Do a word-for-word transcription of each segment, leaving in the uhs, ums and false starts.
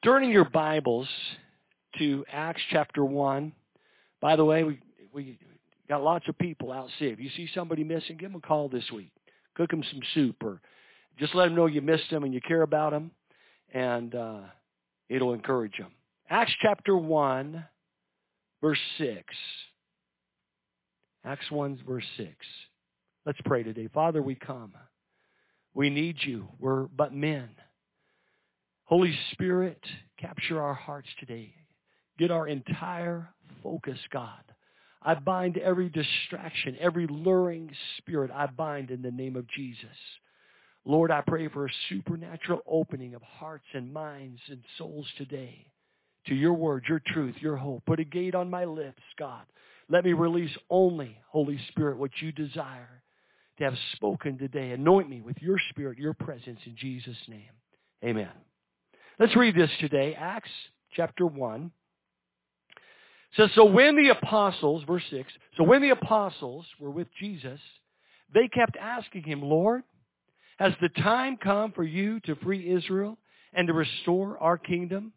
Turning your Bibles to Acts chapter one. By the way, we we got lots of people out sick. If you see somebody missing, give them a call this week. Cook them some soup, or just let them know you missed them and you care about them, and uh, it'll encourage them. Acts chapter one, verse six. Acts one, verse six. Let's pray today. Father, we come. We need you. We're but men. Holy Spirit, capture our hearts today. Get our entire focus, God. I bind every distraction, every luring spirit. I bind in the name of Jesus. Lord, I pray for a supernatural opening of hearts and minds and souls today to your word, your truth, your hope. Put a gate on my lips, God. Let me release only, Holy Spirit, what you desire to have spoken today. Anoint me with your spirit, your presence in Jesus' name. Amen. Let's read this today. Acts chapter one. It says, so when the apostles, verse six, so when the apostles were with Jesus, they kept asking him, Lord, has the time come for you to free Israel and to restore our kingdom?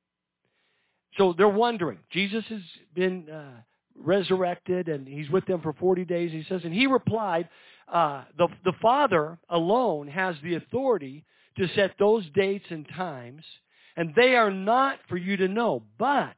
So they're wondering. Jesus has been uh, resurrected, and he's with them for forty days. He says, and he replied, uh, the, the Father alone has the authority to set those dates and times, and they are not for you to know, but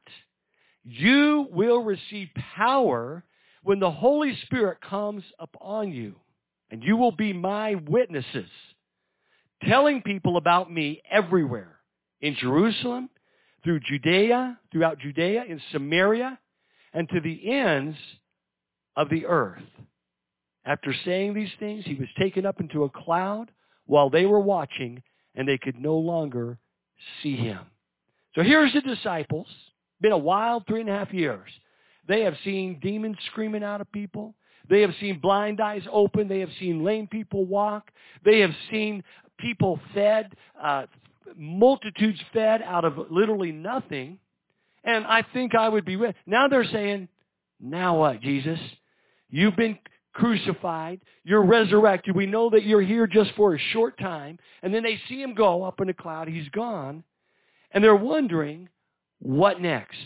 you will receive power when the Holy Spirit comes upon you, and you will be my witnesses, telling people about me everywhere, in Jerusalem, through Judea, throughout Judea, in Samaria, and to the ends of the earth. After saying these things, he was taken up into a cloud while they were watching, and they could no longer see him. So here's the disciples. Been a wild three and a half years. They have seen demons screaming out of people. They have seen blind eyes open. They have seen lame people walk. They have seen people fed, uh, multitudes fed out of literally nothing. And I think I would be with. Now they're saying, now what, Jesus? You've been crucified. You're resurrected. We know that you're here just for a short time. And then they see him go up in a cloud. He's gone. And they're wondering, what next?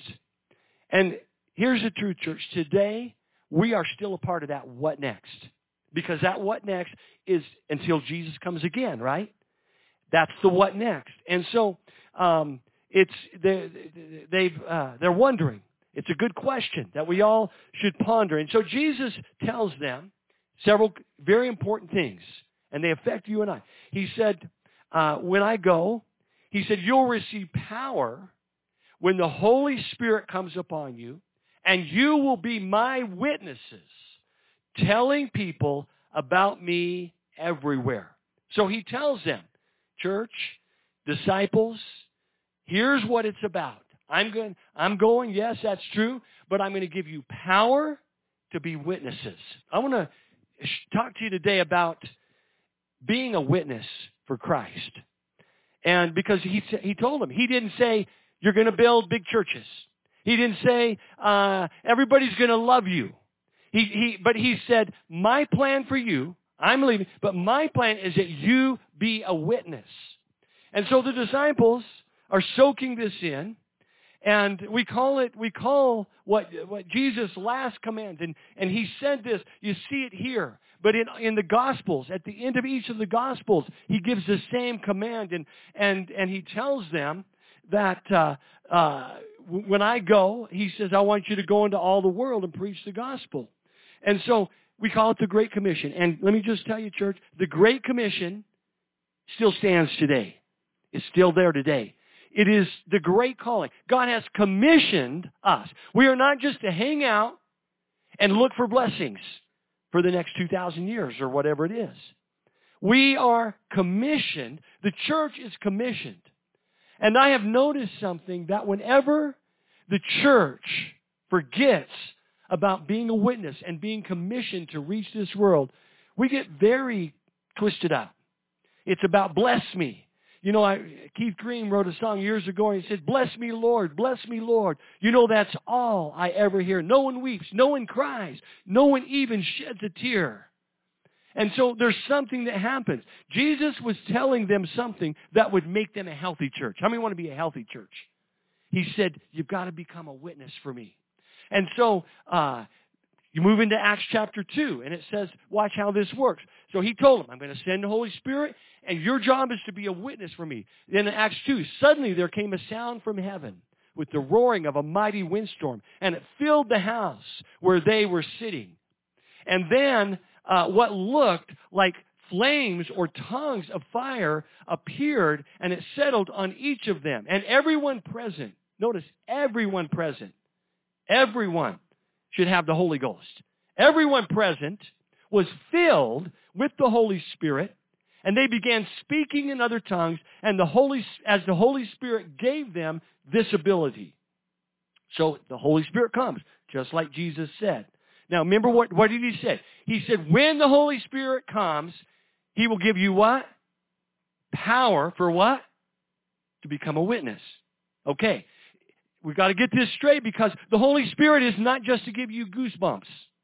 And here's the truth, church. Today, we are still a part of that what next. Because that what next is until Jesus comes again, right? That's the what next. And so um, it's they, they've uh, they're wondering. It's a good question that we all should ponder. And so Jesus tells them several very important things, and they affect you and I. He said, uh, when I go, he said, you'll receive power when the Holy Spirit comes upon you, and you will be my witnesses, telling people about me everywhere. So he tells them, church, disciples, here's what it's about. I'm going, I'm going, yes, that's true, but I'm going to give you power to be witnesses. I want to talk to you today about being a witness for Christ. And because he he told them, he didn't say, you're going to build big churches. He didn't say, uh, everybody's going to love you. He, he, but he said, my plan for you, I'm leaving, but my plan is that you be a witness. And so the disciples are soaking this in. And we call it, we call what, what Jesus' last command. And, and he said this, you see it here. But in, in the Gospels, at the end of each of the Gospels, he gives the same command. And, and, and he tells them that uh, uh, when I go, he says, I want you to go into all the world and preach the gospel. And so we call it the Great Commission. And let me just tell you, church, the Great Commission still stands today. It's still there today. It is the great calling. God has commissioned us. We are not just to hang out and look for blessings for the next two thousand years or whatever it is. We are commissioned. The church is commissioned. And I have noticed something, that whenever the church forgets about being a witness and being commissioned to reach this world, we get very twisted up. It's about bless me. You know, I, Keith Green wrote a song years ago, and he said, bless me, Lord, bless me, Lord. You know, that's all I ever hear. No one weeps, no one cries, no one even sheds a tear. And so there's something that happens. Jesus was telling them something that would make them a healthy church. How many want to be a healthy church? He said, you've got to become a witness for me. And so uh, you move into Acts chapter two, and it says, watch how this works. So he told them, I'm going to send the Holy Spirit, and your job is to be a witness for me. Then in Acts two, suddenly there came a sound from heaven with the roaring of a mighty windstorm, and it filled the house where they were sitting. And then uh, what looked like flames or tongues of fire appeared, and it settled on each of them. And everyone present, notice, everyone present, everyone should have the Holy Ghost. Everyone present was filled with the Holy Spirit, and they began speaking in other tongues, and the Holy, as the Holy Spirit gave them this ability. So the Holy Spirit comes, just like Jesus said. Now, remember what, what did he say? He said, when the Holy Spirit comes, he will give you what? Power for what? To become a witness. Okay. We've got to get this straight, because the Holy Spirit is not just to give you goosebumps.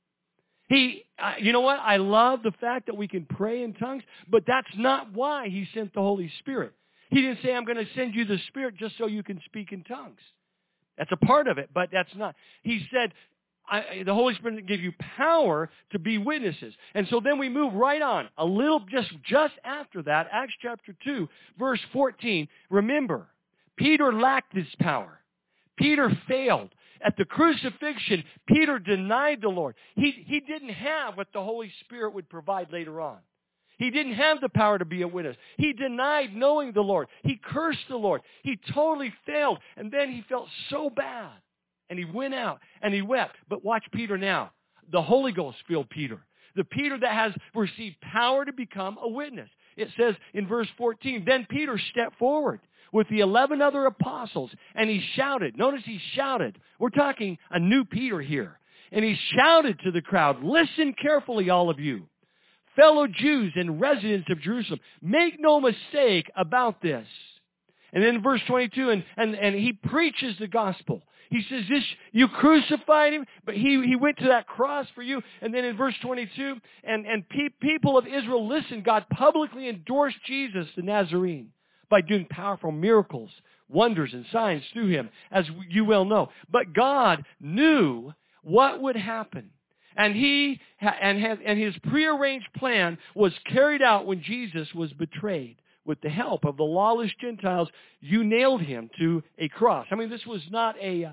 He, uh, you know what? I love the fact that we can pray in tongues, but that's not why he sent the Holy Spirit. He didn't say, I'm going to send you the Spirit just so you can speak in tongues. That's a part of it, but that's not. He said, I, the Holy Spirit will give you power to be witnesses. And so then we move right on. A little, just, just after that, Acts chapter two, verse fourteen. Remember, Peter lacked this power. Peter failed. At the crucifixion, Peter denied the Lord. He, he didn't have what the Holy Spirit would provide later on. He didn't have the power to be a witness. He denied knowing the Lord. He cursed the Lord. He totally failed. And then he felt so bad. And he went out and he wept. But watch Peter now. The Holy Ghost filled Peter. The Peter that has received power to become a witness. It says in verse fourteen, then Peter stepped forward with the eleven other apostles, and he shouted. Notice he shouted. We're talking a new Peter here. And he shouted to the crowd, listen carefully, all of you, fellow Jews and residents of Jerusalem. Make no mistake about this. And then in verse twenty-two, and, and, and he preaches the gospel. He says, this, you crucified him, but he, he went to that cross for you. And then in verse twenty-two, and, and pe- people of Israel, listen, God publicly endorsed Jesus the Nazarene by doing powerful miracles, wonders, and signs through him, as you well know. But God knew what would happen. And he and, had, and his prearranged plan was carried out when Jesus was betrayed. With the help of the lawless Gentiles, you nailed him to a cross. I mean, this was not a uh,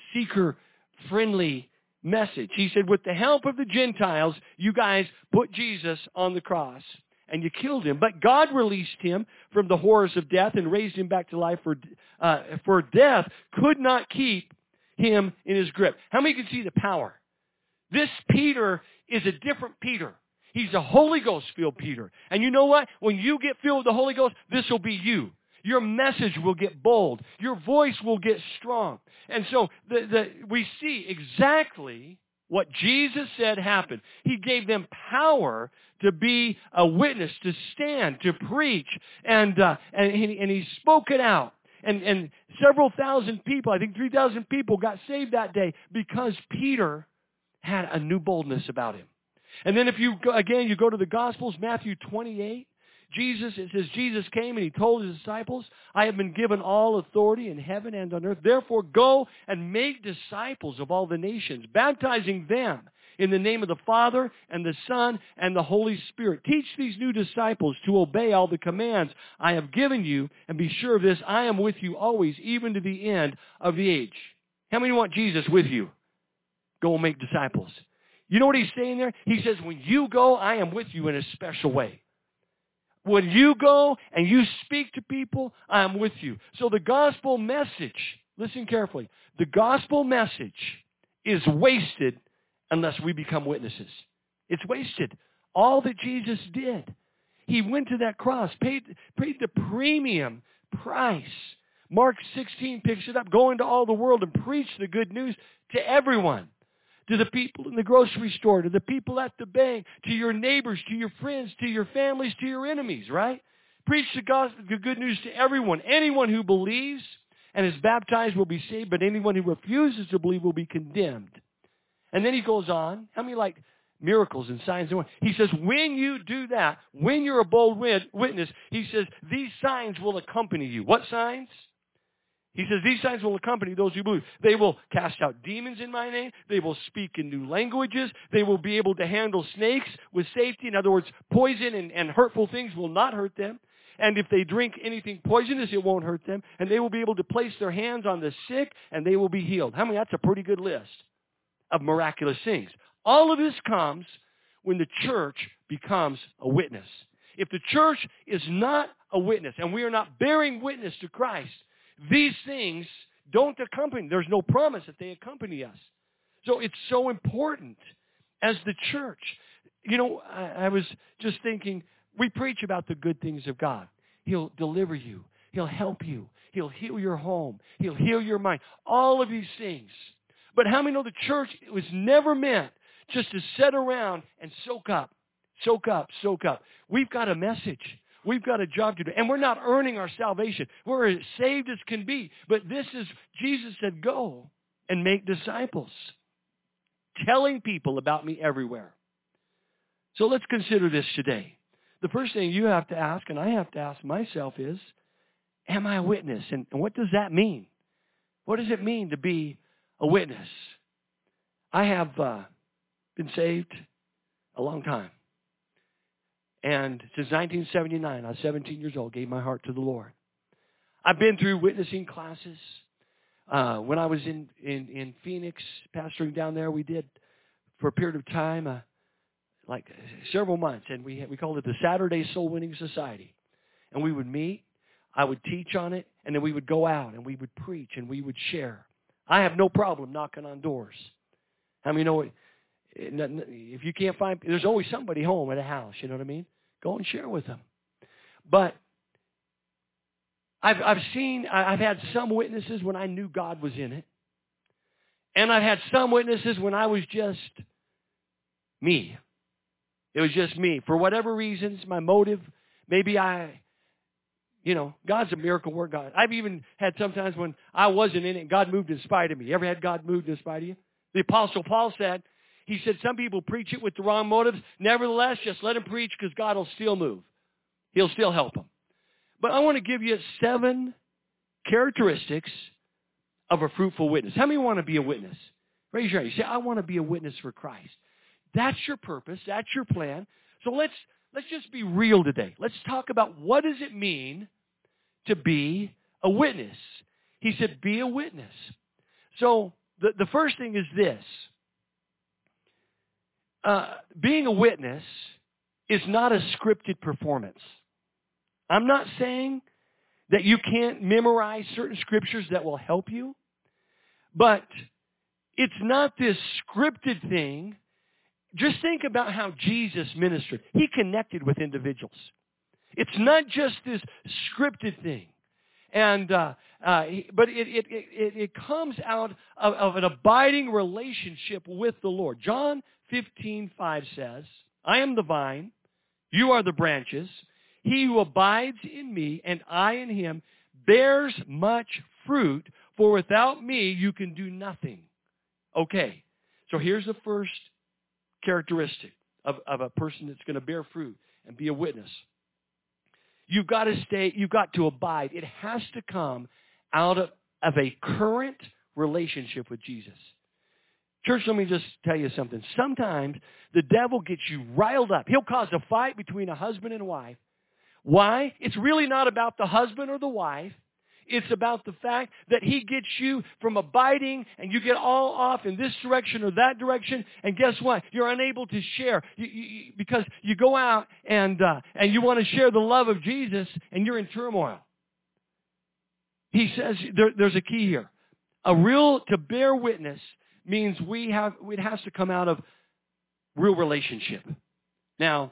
seeker-friendly message. He said, with the help of the Gentiles, you guys put Jesus on the cross, and you killed him. But God released him from the horrors of death and raised him back to life, for, uh, for death could not keep him in his grip. How many can see the power? This Peter is a different Peter. He's a Holy Ghost-filled Peter. And you know what? When you get filled with the Holy Ghost, this will be you. Your message will get bold. Your voice will get strong. And so the, the, we see exactly what Jesus said happened. He gave them power to be a witness, to stand, to preach. And, uh, and, he, and he spoke it out. And, and several thousand people, I think three thousand people got saved that day because Peter had a new boldness about him. And then if you, go, again, you go to the Gospels, Matthew twenty-eight, Jesus, it says, Jesus came and he told his disciples, I have been given all authority in heaven and on earth. Therefore, go and make disciples of all the nations, baptizing them in the name of the Father and the Son and the Holy Spirit. Teach these new disciples to obey all the commands I have given you, and be sure of this, I am with you always, even to the end of the age. How many want Jesus with you? Go and make disciples. You know what he's saying there? He says, when you go, I am with you in a special way. When you go and you speak to people, I am with you. So the gospel message, listen carefully, the gospel message is wasted unless we become witnesses. It's wasted. All that Jesus did. He went to that cross, paid, paid the premium price. Mark sixteen picks it up, go into all the world and preach the good news to everyone. To the people in the grocery store, to the people at the bank, to your neighbors, to your friends, to your families, to your enemies, right? Preach the gospel, the good news to everyone. Anyone who believes and is baptized will be saved, but anyone who refuses to believe will be condemned. And then he goes on. How many like miracles and signs and wonders. He says, when you do that, when you're a bold witness, he says, these signs will accompany you. What signs? He says, these signs will accompany those who believe. They will cast out demons in my name. They will speak in new languages. They will be able to handle snakes with safety. In other words, poison and, and hurtful things will not hurt them. And if they drink anything poisonous, it won't hurt them. And they will be able to place their hands on the sick, and they will be healed. How many? That's a pretty good list of miraculous things. All of this comes when the church becomes a witness. If the church is not a witness, and we are not bearing witness to Christ, these things don't accompany. There's no promise that they accompany us. So it's so important as the church. You know, I, I was just thinking, we preach about the good things of God. He'll deliver you. He'll help you. He'll heal your home. He'll heal your mind. All of these things. But how many know the church was never meant just to sit around and soak up, soak up, soak up? We've got a message. We've got a job to do. And we're not earning our salvation. We're as saved as can be. But this is, Jesus said, go and make disciples. Telling people about me everywhere. So let's consider this today. The first thing you have to ask, and I have to ask myself is, am I a witness? And, and what does that mean? What does it mean to be a witness? I have uh, been saved a long time. And since nineteen seventy-nine, I was seventeen years old, gave my heart to the Lord. I've been through witnessing classes. Uh, when I was in, in, in Phoenix, pastoring down there, we did, for a period of time, uh, like several months, and we, we called it the Saturday Soul Winning Society. And we would meet, I would teach on it, and then we would go out, and we would preach, and we would share. I have no problem knocking on doors. How many know it? If you can't find, there's always somebody home at a house, you know what I mean? Go and share with them. But I've, I've seen, I've had some witnesses when I knew God was in it. And I've had some witnesses when I was just me. It was just me. For whatever reasons, my motive, maybe I, you know, God's a miracle work God. I've even had sometimes when I wasn't in it, God moved in spite of me. You ever had God moved in spite of you? The Apostle Paul said, he said, some people preach it with the wrong motives. Nevertheless, just let them preach because God will still move. He'll still help them. But I want to give you seven characteristics of a fruitful witness. How many want to be a witness? Raise your hand. You say, I want to be a witness for Christ. That's your purpose. That's your plan. So let's let's just be real today. Let's talk about what does it mean to be a witness. He said, be a witness. So the, the first thing is this. Uh, being a witness is not a scripted performance. I'm not saying that you can't memorize certain scriptures that will help you, but it's not this scripted thing. Just think about how Jesus ministered. He connected with individuals. It's not just this scripted thing. And uh, uh, but it, it, it, it comes out of, of an abiding relationship with the Lord. John fifteen five says, I am the vine, you are the branches. He who abides in me and I in him bears much fruit, for without me you can do nothing. Okay, so here's the first characteristic of, of a person that's going to bear fruit and be a witness. You've got to stay, you've got to abide. It has to come out of, of a current relationship with Jesus. Church, let me just tell you something. Sometimes the devil gets you riled up. He'll cause a fight between a husband and a wife. Why? It's really not about the husband or the wife. It's about the fact that he gets you from abiding and you get all off in this direction or that direction. And guess what? You're unable to share you, you, because you go out and, uh, and you want to share the love of Jesus and you're in turmoil. He says there, there's a key here. A real, to bear witness means we have, it has to come out of real relationship. Now,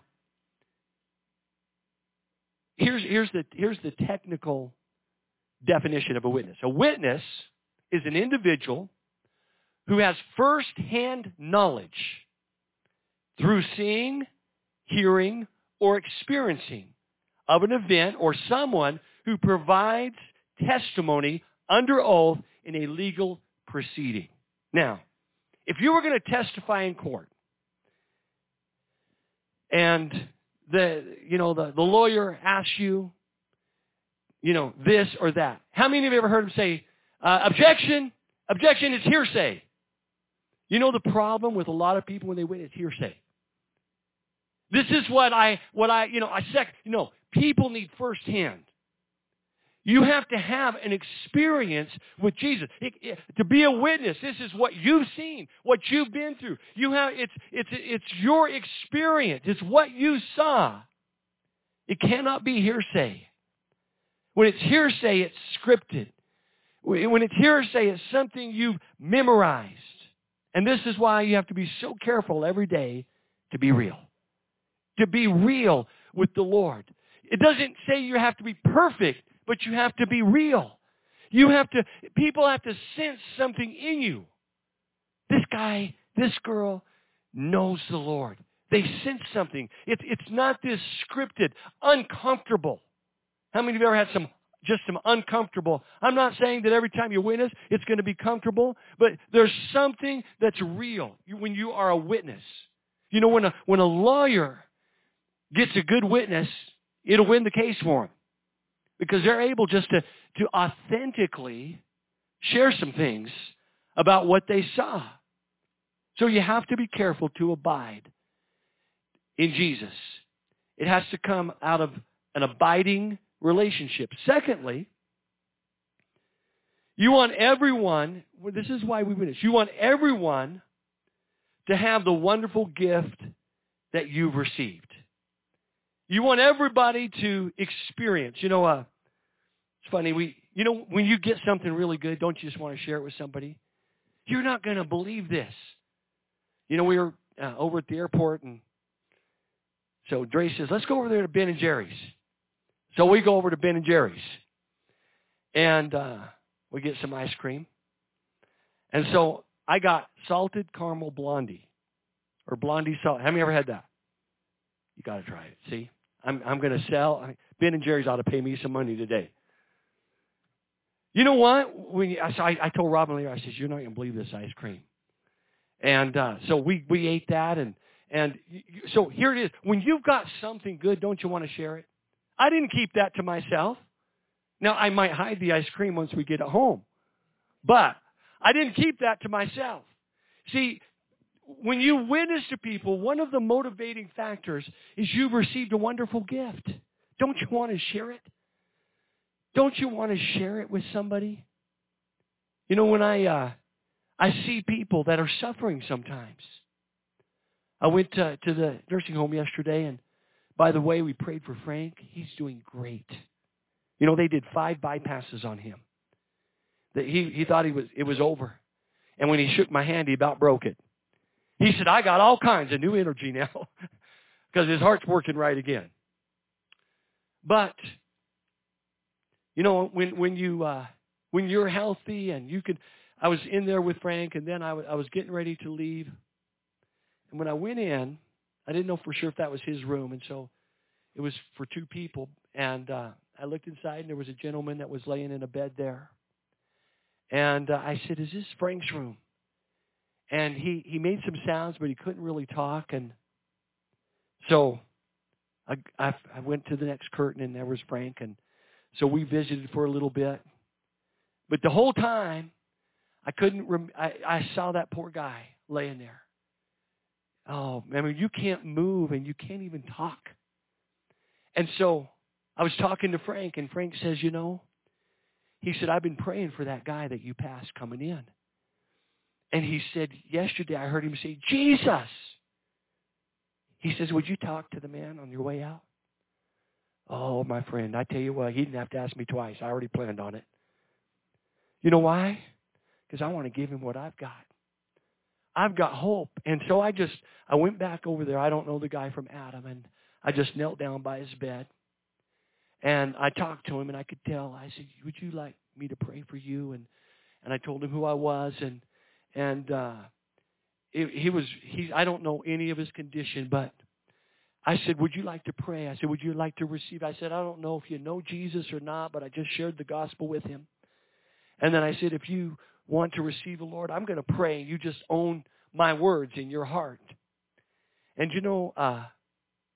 here's, here's the, here's the technical definition of a witness. A witness is an individual who has first-hand knowledge through seeing, hearing, or experiencing of an event or someone who provides testimony under oath in a legal proceeding. Now, if you were going to testify in court, and the, you know, the, the lawyer asks you, you know, this or that. How many of you have ever heard him say, uh, objection, objection, it's hearsay? You know the problem with a lot of people when they win is hearsay. This is what I, what I, you know, I sec, you know, people need firsthand. You have to have an experience with Jesus. It, it, to be a witness, this is what you've seen, what you've been through. You have, it's, it's, it's your experience. It's what you saw. It cannot be hearsay. When it's hearsay, it's scripted. When it's hearsay, it's something you've memorized. And this is why you have to be so careful every day to be real. To be real with the Lord. It doesn't say you have to be perfect, but you have to be real. You have to, people have to sense something in you. This guy, this girl knows the Lord. They sense something. It's, it's not this scripted, uncomfortable. How many of you ever had some, just some uncomfortable? I'm not saying that every time you witness, it's going to be comfortable, but there's something that's real when you are a witness. You know, when a, when a lawyer gets a good witness, it'll win the case for him. Because they're able just to, to authentically share some things about what they saw. So you have to be careful to abide in Jesus. It has to come out of an abiding relationship. Secondly, you want everyone, well, this is why we witness, you want everyone to have the wonderful gift that you've received. You want everybody to experience. You know, uh, it's funny, we, you know, when you get something really good, don't you just want to share it with somebody? You're not going to believe this. You know, we were uh, over at the airport, and so Dre says, let's go over there to Ben and Jerry's. So we go over to Ben and Jerry's, and uh, we get some ice cream. And so I got salted caramel blondie, or blondie salt. Have you ever had that? You got to try it. See, I'm I'm going to sell. Ben and Jerry's ought to pay me some money today. You know what? When you, I, I told Robin later, I said, you're not going to believe this ice cream. And uh, so we, we ate that, and and so here it is. When you've got something good, don't you want to share it? I didn't keep that to myself. Now, I might hide the ice cream once we get it home. But I didn't keep that to myself. See, when you witness to people, one of the motivating factors is you've received a wonderful gift. Don't you want to share it? Don't you want to share it with somebody? You know, when I uh, I see people that are suffering sometimes. I went to, to the nursing home yesterday, and by the way, we prayed for Frank. He's doing great. You know, they did five bypasses on him. That he, he thought he was it was over. And when he shook my hand, he about broke it. He said, I got all kinds of new energy now because his heart's working right again. But, you know, when when you uh, when you're healthy and you can, I was in there with Frank, and then I, w- I was getting ready to leave. And when I went in, I didn't know for sure if that was his room, and so it was for two people. And uh, I looked inside, and there was a gentleman that was laying in a bed there. And uh, I said, is this Frank's room? And he, he made some sounds, but he couldn't really talk. And so I, I, I went to the next curtain, and there was Frank. And so we visited for a little bit. But the whole time, I couldn't. Rem- I, I saw that poor guy laying there. Oh, I mean, you can't move, and you can't even talk. And so I was talking to Frank, and Frank says, you know, he said, I've been praying for that guy that you passed coming in. And he said, yesterday I heard him say, Jesus. He says, would you talk to the man on your way out? Oh, my friend, I tell you what, he didn't have to ask me twice. I already planned on it. You know why? Because I want to give him what I've got. I've got hope. And so I just, I went back over there. I don't know the guy from Adam. And I just knelt down by his bed. And I talked to him, and I could tell. I said, would you like me to pray for you? And and I told him who I was. And and uh, it, he was, he. I don't know any of his condition, but I said, would you like to pray? I said, would you like to receive? I said, I don't know if you know Jesus or not, but I just shared the gospel with him. And then I said, if you want to receive the Lord, I'm going to pray. You just own my words in your heart. And you know, uh,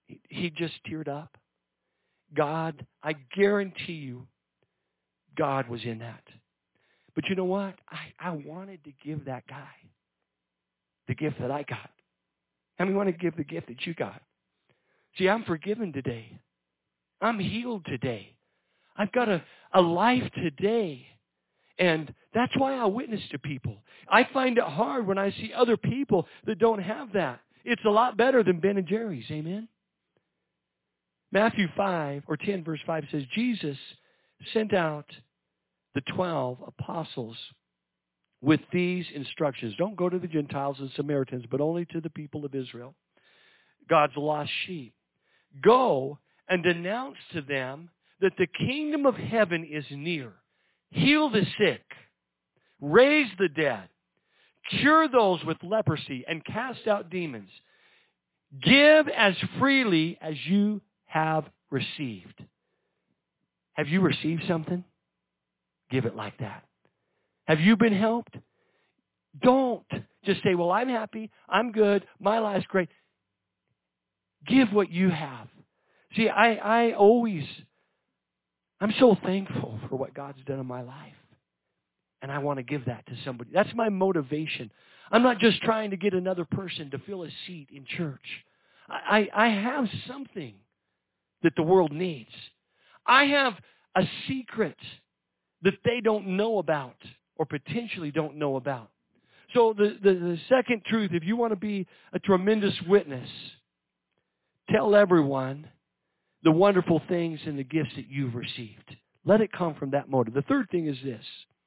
he, he just teared up. God, I guarantee you, God was in that. But you know what? I, I wanted to give that guy the gift that I got. How many want to give the gift that you got? See, I'm forgiven today. I'm healed today. I've got a, a life today. And that's why I witness to people. I find it hard when I see other people that don't have that. It's a lot better than Ben and Jerry's. Amen? Matthew five or ten verse five says, Jesus sent out the twelve apostles with these instructions. Don't go to the Gentiles and Samaritans, but only to the people of Israel, God's lost sheep. Go and denounce to them that the kingdom of heaven is near. Heal the sick, raise the dead, cure those with leprosy, and cast out demons. Give as freely as you have received. Have you received something? Give it like that. Have you been helped? Don't just say, well, I'm happy, I'm good, my life's great. Give what you have. See, I, I always, I'm so thankful for what God's done in my life. And I want to give that to somebody. That's my motivation. I'm not just trying to get another person to fill a seat in church. I, I, I have something that the world needs. I have a secret that they don't know about or potentially don't know about. So the, the, the second truth, if you want to be a tremendous witness, tell everyone the wonderful things and the gifts that you've received. Let it come from that motive. The third thing is this.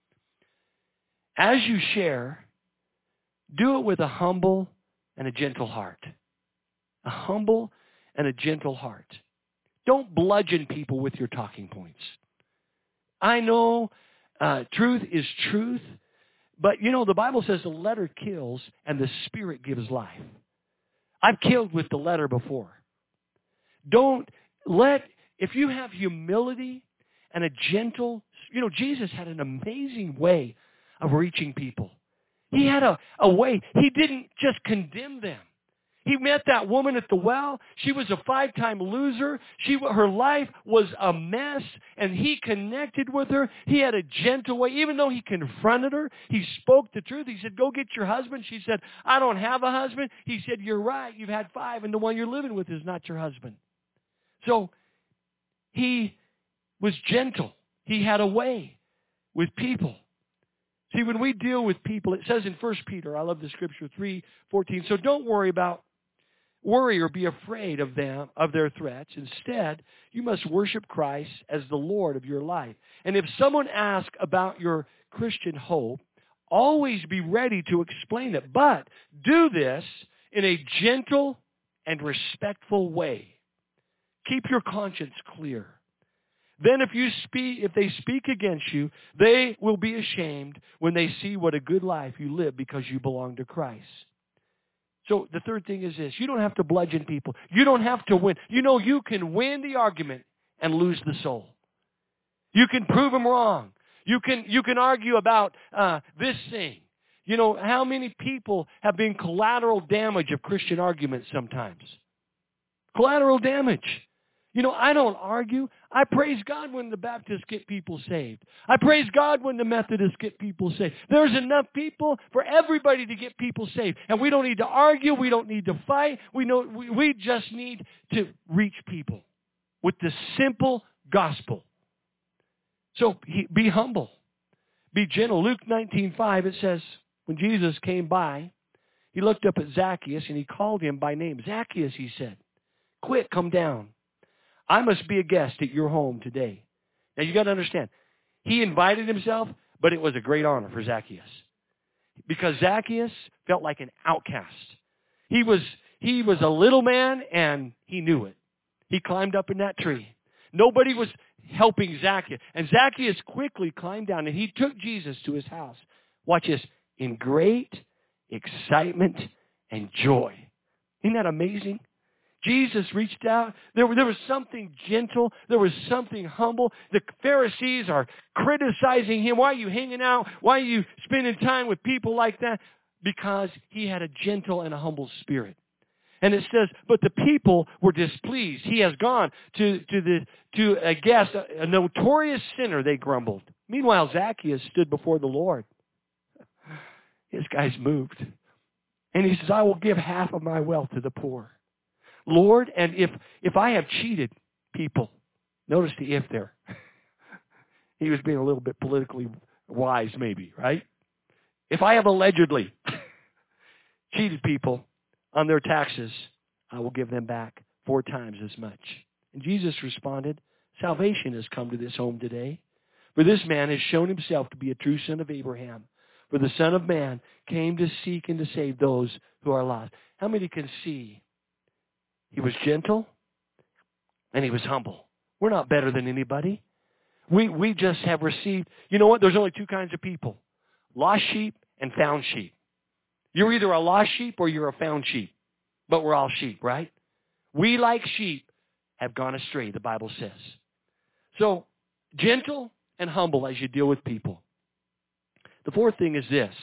As you share, do it with a humble and a gentle heart. A humble and a gentle heart. Don't bludgeon people with your talking points. I know uh, truth is truth, but you know, the Bible says the letter kills and the Spirit gives life. I've killed with the letter before. Don't let, if you have humility and a gentle, you know, Jesus had an amazing way of reaching people. He had a, a way. He didn't just condemn them. He met that woman at the well. She was a five-time loser. She, her life was a mess, and he connected with her. He had a gentle way. Even though he confronted her, he spoke the truth. He said, go get your husband. She said, I don't have a husband. He said, you're right. You've had five, and the one you're living with is not your husband. So he was gentle. He had a way with people. See, when we deal with people, it says in First Peter, I love the scripture, three fourteen, so don't worry about, worry or be afraid of them, of their threats. Instead, you must worship Christ as the Lord of your life. And if someone asks about your Christian hope, always be ready to explain it. But do this in a gentle and respectful way. Keep your conscience clear. Then if you speak, if they speak against you, they will be ashamed when they see what a good life you live because you belong to Christ. So the third thing is this. You don't have to bludgeon people. You don't have to win. You know, you can win the argument and lose the soul. You can prove them wrong. You can, you can argue about uh, this thing. You know, how many people have been collateral damage of Christian arguments sometimes? Collateral damage. You know, I don't argue. I praise God when the Baptists get people saved. I praise God when the Methodists get people saved. There's enough people for everybody to get people saved. And we don't need to argue. We don't need to fight. We know we, we just need to reach people with the simple gospel. So he, be humble. Be gentle. Luke nineteen five, it says, when Jesus came by, he looked up at Zacchaeus and he called him by name. Zacchaeus, he said, quick, come down. I must be a guest at your home today. Now, you got to understand, he invited himself, but it was a great honor for Zacchaeus. Because Zacchaeus felt like an outcast. He was, he was a little man, and he knew it. He climbed up in that tree. Nobody was helping Zacchaeus. And Zacchaeus quickly climbed down, and he took Jesus to his house. Watch this. In great excitement and joy. Isn't that amazing? Jesus reached out. There, there was something gentle. There was something humble. The Pharisees are criticizing him. Why are you hanging out? Why are you spending time with people like that? Because he had a gentle and a humble spirit. And it says, but the people were displeased. He has gone to, to the to a guest, a, a notorious sinner, they grumbled. Meanwhile, Zacchaeus stood before the Lord. His guy's moved. And he says, I will give half of my wealth to the poor. Lord, and if if I have cheated people, notice the if there. He was being a little bit politically wise maybe, right? If I have allegedly cheated people on their taxes, I will give them back four times as much. And Jesus responded, salvation has come to this home today. For this man has shown himself to be a true son of Abraham. For the Son of Man came to seek and to save those who are lost. How many can see? He was gentle and he was humble. We're not better than anybody. We, we just have received, you know what? There's only two kinds of people. Lost sheep and found sheep. You're either a lost sheep or you're a found sheep. But we're all sheep, right? We, like sheep, have gone astray, the Bible says. So, gentle and humble as you deal with people. The fourth thing is this.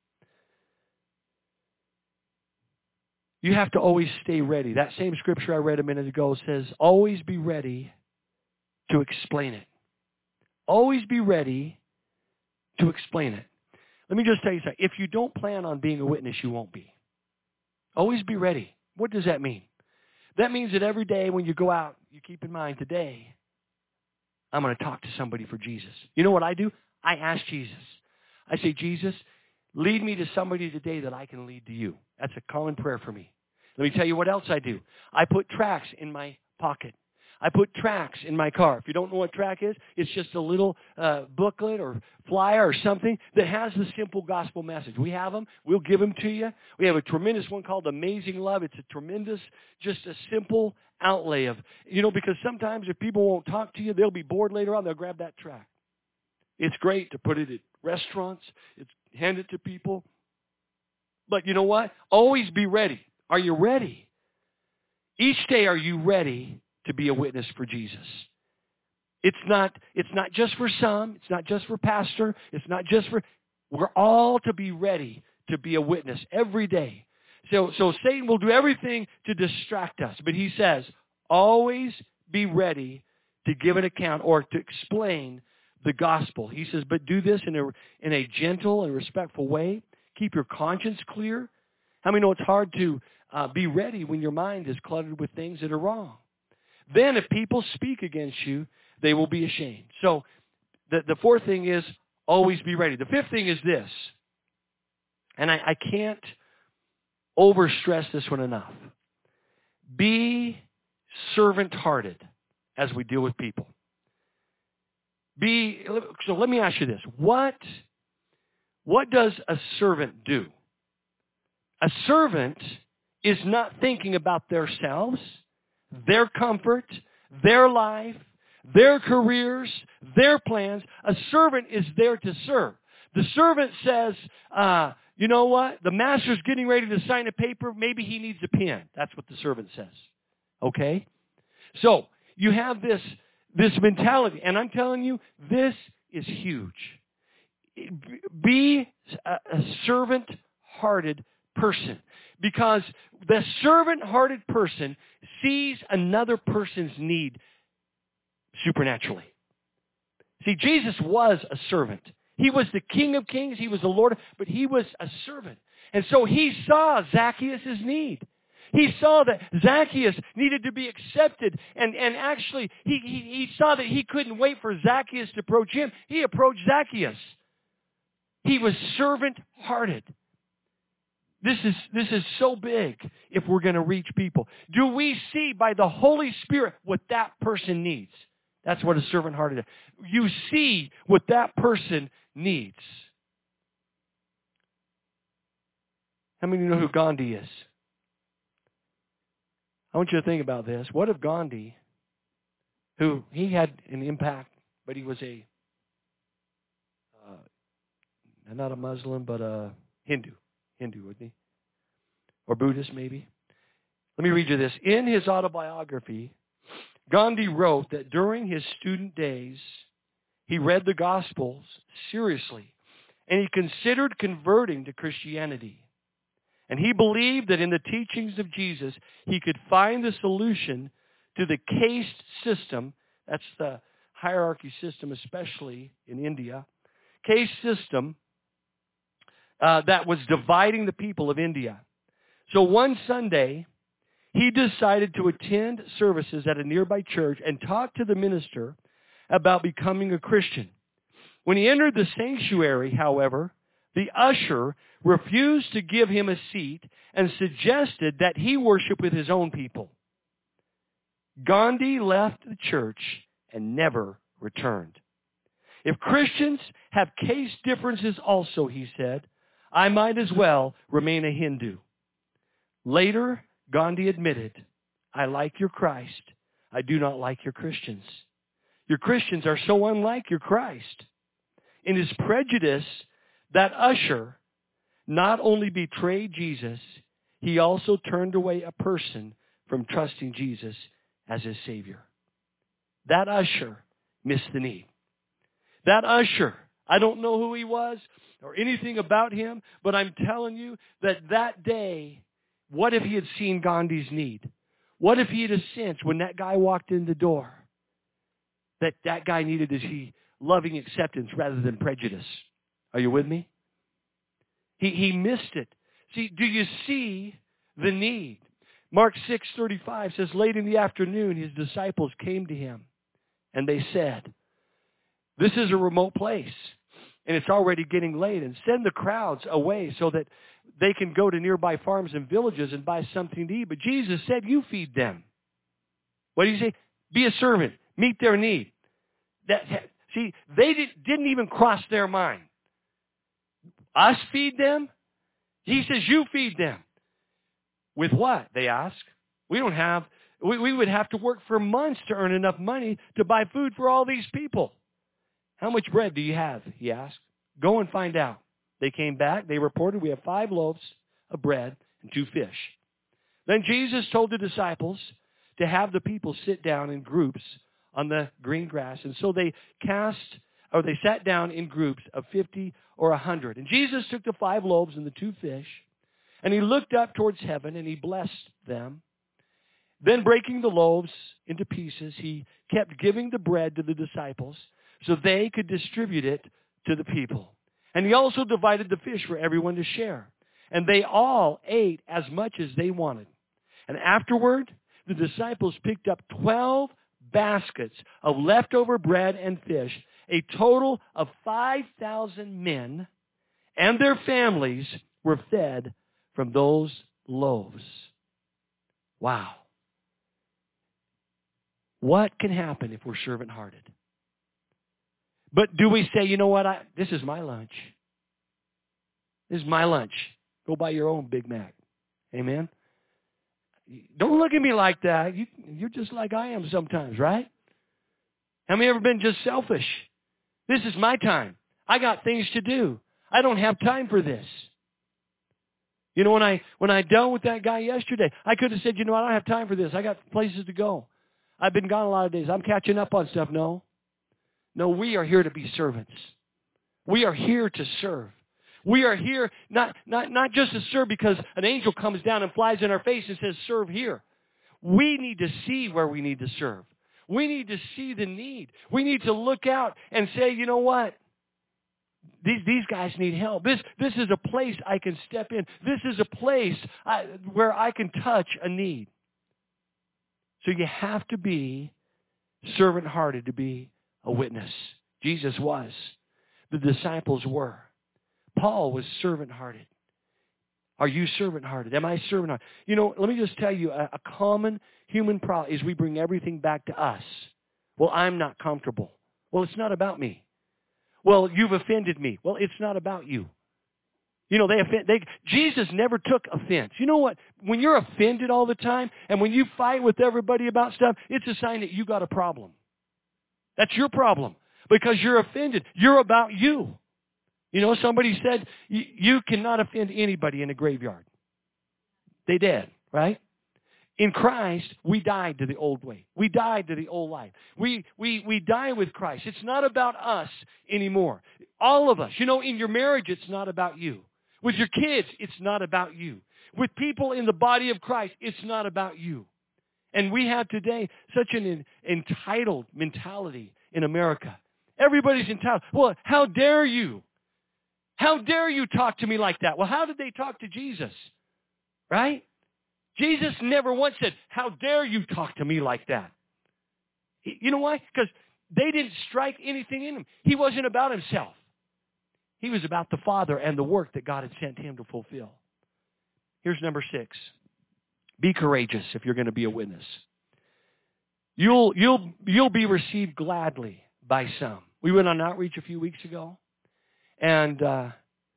You have to always stay ready. That same scripture I read a minute ago says, always be ready to explain it. Always be ready to explain it. Let me just tell you something. If you don't plan on being a witness, you won't be. Always be ready. What does that mean? That means that every day when you go out, you keep in mind, today, I'm going to talk to somebody for Jesus. You know what I do? I ask Jesus. I say, Jesus, lead me to somebody today that I can lead to you. That's a common prayer for me. Let me tell you what else I do. I put tracts in my pocket. I put tracts in my car. If you don't know what tract is, it's just a little uh, booklet or flyer or something that has the simple gospel message. We have them. We'll give them to you. We have a tremendous one called Amazing Love. It's a tremendous, just a simple outlay of, you know, because sometimes if people won't talk to you, they'll be bored later on. They'll grab that tract. It's great to put it at restaurants. It's hand it to people. But you know what? Always be ready. Are you ready? Each day, are you ready to be a witness for Jesus? It's not, it's not just for some. It's not just for pastor. It's not just for... We're all to be ready to be a witness every day. So, so Satan will do everything to distract us. But he says, always be ready to give an account or to explain the gospel. He says, but do this in a, in a gentle and respectful way. Keep your conscience clear. How many know it's hard to uh, be ready when your mind is cluttered with things that are wrong? Then if people speak against you, they will be ashamed. So the, the fourth thing is always be ready. The fifth thing is this, and I, I can't overstress this one enough. Be servant-hearted as we deal with people. Be, so let me ask you this. What, what does a servant do? A servant is not thinking about themselves, their comfort, their life, their careers, their plans. A servant is there to serve. The servant says, uh, you know what? The master's getting ready to sign a paper. Maybe he needs a pen. That's what the servant says. Okay? So, you have this, this mentality. And I'm telling you, this is huge. Be a, a servant-hearted person. Because the servant-hearted person sees another person's need supernaturally. See, Jesus was a servant. He was the King of Kings. He was the Lord, but he was a servant. And so he saw Zacchaeus' need. He saw that Zacchaeus needed to be accepted. And, and actually, he, he, he saw that he couldn't wait for Zacchaeus to approach him. He approached Zacchaeus. He was servant-hearted. This is, this is so big if we're going to reach people. Do we see by the Holy Spirit what that person needs? That's what a servant-hearted is. You see what that person needs. How many of you know who Gandhi is? I want you to think about this. What if Gandhi, who he had an impact, but he was a, uh, not a Muslim, but a Hindu. Hindu, wouldn't he? Or Buddhist, maybe. Let me read you this. In his autobiography, Gandhi wrote that during his student days, he read the Gospels seriously, and he considered converting to Christianity. And he believed that in the teachings of Jesus, he could find the solution to the caste system. That's the hierarchy system, especially in India. Caste system uh, that was dividing the people of India. So one Sunday, he decided to attend services at a nearby church and talk to the minister about becoming a Christian. When he entered the sanctuary, however, the usher refused to give him a seat and suggested that he worship with his own people. Gandhi left the church and never returned. If Christians have caste differences also, he said, I might as well remain a Hindu. Later, Gandhi admitted, I like your Christ. I do not like your Christians. Your Christians are so unlike your Christ. In his prejudice, that usher not only betrayed Jesus, he also turned away a person from trusting Jesus as his Savior. That usher missed the need. That usher, I don't know who he was or anything about him, but I'm telling you that that day, what if he had seen Gandhi's need? What if he had sensed when that guy walked in the door that that guy needed to see loving acceptance rather than prejudice? Are you with me? He, he missed it. See, do you see the need? Mark six thirty-five says, late in the afternoon, his disciples came to him, and they said, this is a remote place, and it's already getting late, and send the crowds away so that they can go to nearby farms and villages and buy something to eat. But Jesus said, you feed them. What do you say? Be a servant. Meet their need. That, see, they did, didn't even cross their mind. Us feed them? He says, you feed them. With what? They ask. We don't have, we, we would have to work for months to earn enough money to buy food for all these people. How much bread do you have? He asked. Go and find out. They came back. They reported, we have five loaves of bread and two fish. Then Jesus told the disciples to have the people sit down in groups on the green grass. And so they cast, or they sat down in groups of fifty or a hundred. And Jesus took the five loaves and the two fish, and he looked up towards heaven, and he blessed them. Then breaking the loaves into pieces, he kept giving the bread to the disciples so they could distribute it to the people. And he also divided the fish for everyone to share. And they all ate as much as they wanted. And afterward, the disciples picked up twelve baskets of leftover bread and fish, a total of five thousand men and their families were fed from those loaves. Wow. What can happen if we're servant-hearted? But do we say, you know what, I, this is my lunch. This is my lunch. Go buy your own Big Mac. Amen? Don't look at me like that. You, you're just like I am sometimes, right? Have you ever been just selfish? This is my time. I got things to do. I don't have time for this. You know, when I when I dealt with that guy yesterday, I could have said, you know, I don't have time for this. I got places to go. I've been gone a lot of days. I'm catching up on stuff. No. No, we are here to be servants. We are here to serve. We are here not, not, not just to serve because an angel comes down and flies in our face and says, serve here. We need to see where we need to serve. We need to see the need. We need to look out and say, you know what? These, these guys need help. This, this is a place I can step in. This is a place I, where I can touch a need. So you have to be servant-hearted to be a witness. Jesus was. The disciples were. Paul was servant-hearted. Are you servant-hearted? Am I servant-hearted? You know, let me just tell you, a, a common human problem is we bring everything back to us. Well, I'm not comfortable. Well, it's not about me. Well, you've offended me. Well, it's not about you. You know, they offend. They, Jesus never took offense. You know what? When you're offended all the time and when you fight with everybody about stuff, it's a sign that you got a problem. That's your problem because you're offended. You're about you. You know, somebody said you cannot offend anybody in a graveyard. They did, right? In Christ, we died to the old way. We died to the old life. We, we, we die with Christ. It's not about us anymore. All of us. You know, in your marriage, it's not about you. With your kids, it's not about you. With people in the body of Christ, it's not about you. And we have today such an entitled mentality in America. Everybody's entitled. Well, how dare you? How dare you talk to me like that? Well, how did they talk to Jesus? Right? Jesus never once said, how dare you talk to me like that? You know why? Because they didn't strike anything in him. He wasn't about himself. He was about the Father and the work that God had sent him to fulfill. Here's number six. Be courageous if you're going to be a witness. You'll, you'll, you'll be received gladly by some. We went on outreach a few weeks ago, and uh,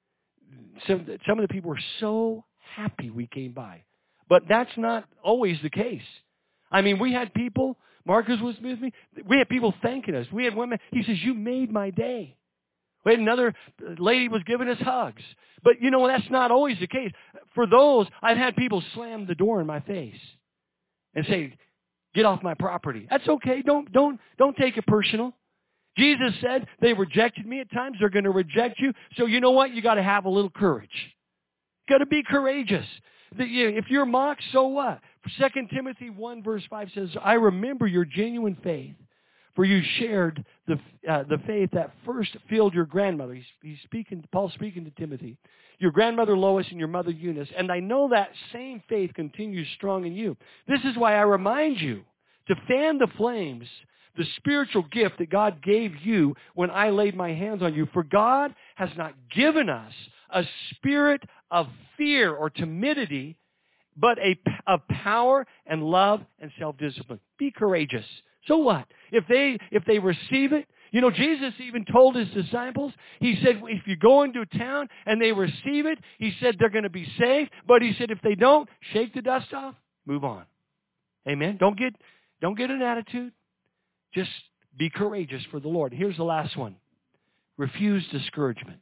some, some of the people were so happy we came by. But that's not always the case. I mean, we had people, Marcus was with me, we had people thanking us. We had women, he says, you made my day. We had another lady was giving us hugs. But, you know, that's not always the case. For those, I've had people slam the door in my face and say, get off my property. That's okay. Don't, don't, don't take it personal. Jesus said they rejected me at times. They're going to reject you. So you know what? You got to have a little courage. You got to be courageous. If you're mocked, so what? Second Timothy one verse five says, I remember your genuine faith, for you shared the uh, the faith that first filled your grandmother. He's, he's speaking, Paul's speaking to Timothy. Your grandmother Lois and your mother Eunice. And I know that same faith continues strong in you. This is why I remind you to fan the flames, the spiritual gift that God gave you when I laid my hands on you. For God has not given us a spirit of fear or timidity, but a, of power and love and self-discipline. Be courageous. So what? If they if they receive it, you know, Jesus even told his disciples, he said, if you go into a town and they receive it, he said they're going to be saved. But he said if they don't, shake the dust off, move on. Amen? Don't get, don't get an attitude. Just be courageous for the Lord. Here's the last one. Refuse discouragement.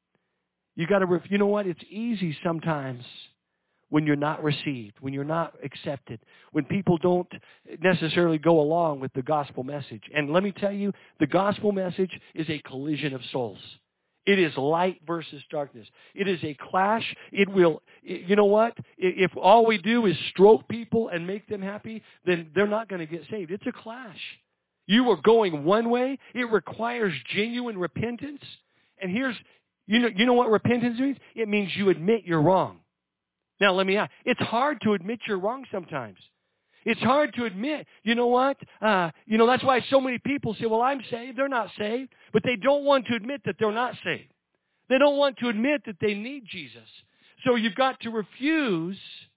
You got to, ref- you know what? It's easy sometimes when you're not received, when you're not accepted, when people don't necessarily go along with the gospel message. And let me tell you, the gospel message is a collision of souls. It is light versus darkness. It is a clash. It will, you know what? If all we do is stroke people and make them happy, then they're not going to get saved. It's a clash. You are going one way. It requires genuine repentance. And here's, you know, you know what repentance means? It means you admit you're wrong. Now, let me ask. It's hard to admit you're wrong sometimes. It's hard to admit. You know what? Uh, you know, that's why so many people say, well, I'm saved. They're not saved. But they don't want to admit that they're not saved. They don't want to admit that they need Jesus. So you've got to refuse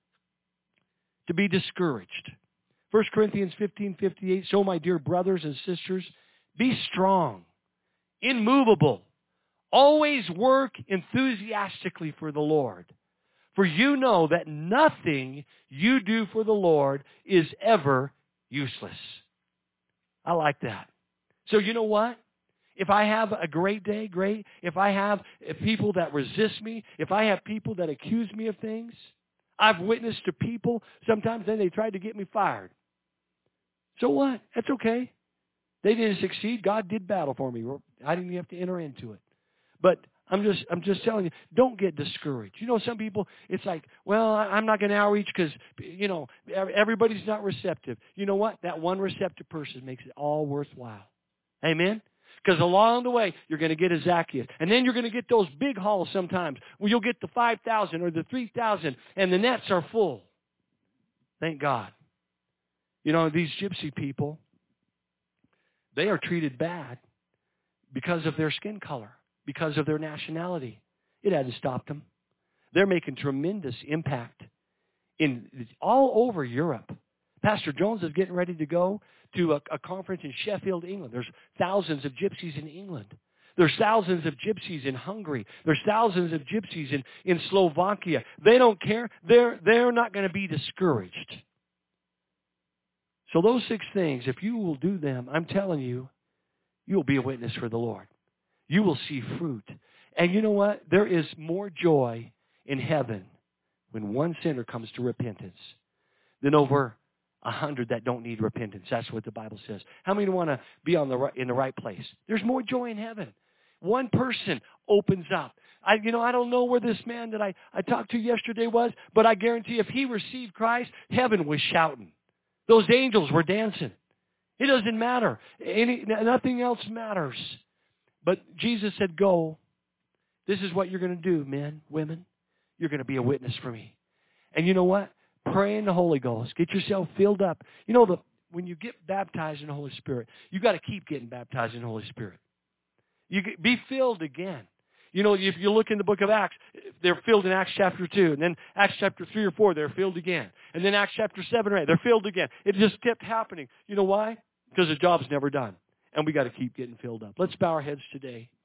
to be discouraged. First Corinthians fifteen fifty-eight, so my dear brothers and sisters, be strong, immovable, always work enthusiastically for the Lord. For you know that nothing you do for the Lord is ever useless. I like that. So you know what? If I have a great day, great. If I have people that resist me, if I have people that accuse me of things, I've witnessed to people, sometimes then they tried to get me fired. So what? That's okay. They didn't succeed. God did battle for me. I didn't even have to enter into it. But I'm just I'm just telling you, don't get discouraged. You know, some people, it's like, well, I'm not going to outreach because, you know, everybody's not receptive. You know what? That one receptive person makes it all worthwhile. Amen? Because along the way, you're going to get a Zacchaeus. And then you're going to get those big hauls sometimes where you'll get the five thousand or the three thousand and the nets are full. Thank God. You know, these gypsy people, they are treated bad because of their skin color, because of their nationality. It hasn't stopped them. They're making tremendous impact in all over Europe. Pastor Jones is getting ready to go to a, a conference in Sheffield, England. There's thousands of gypsies in England. There's thousands of gypsies in Hungary. There's thousands of gypsies in, in Slovakia. They don't care. They're, they're not going to be discouraged. So those six things, if you will do them, I'm telling you, you'll be a witness for the Lord. You will see fruit. And you know what? There is more joy in heaven when one sinner comes to repentance than over a hundred that don't need repentance. That's what the Bible says. How many want to be on the right, in the right place? There's more joy in heaven. One person opens up. I, you know, I don't know where this man that I, I talked to yesterday was, but I guarantee if he received Christ, heaven was shouting. Those angels were dancing. It doesn't matter. Any, nothing else matters. But Jesus said, go. This is what you're going to do, men, women. You're going to be a witness for me. And you know what? Pray in the Holy Ghost. Get yourself filled up. You know, the, when you get baptized in the Holy Spirit, you got to keep getting baptized in the Holy Spirit. You get, be filled again. You know, if you look in the book of Acts, they're filled in Acts chapter two. And then Acts chapter three or four, they're filled again. And then Acts chapter seven or eight, they're filled again. It just kept happening. You know why? Because the job's never done. And we got to keep getting filled up. Let's bow our heads today.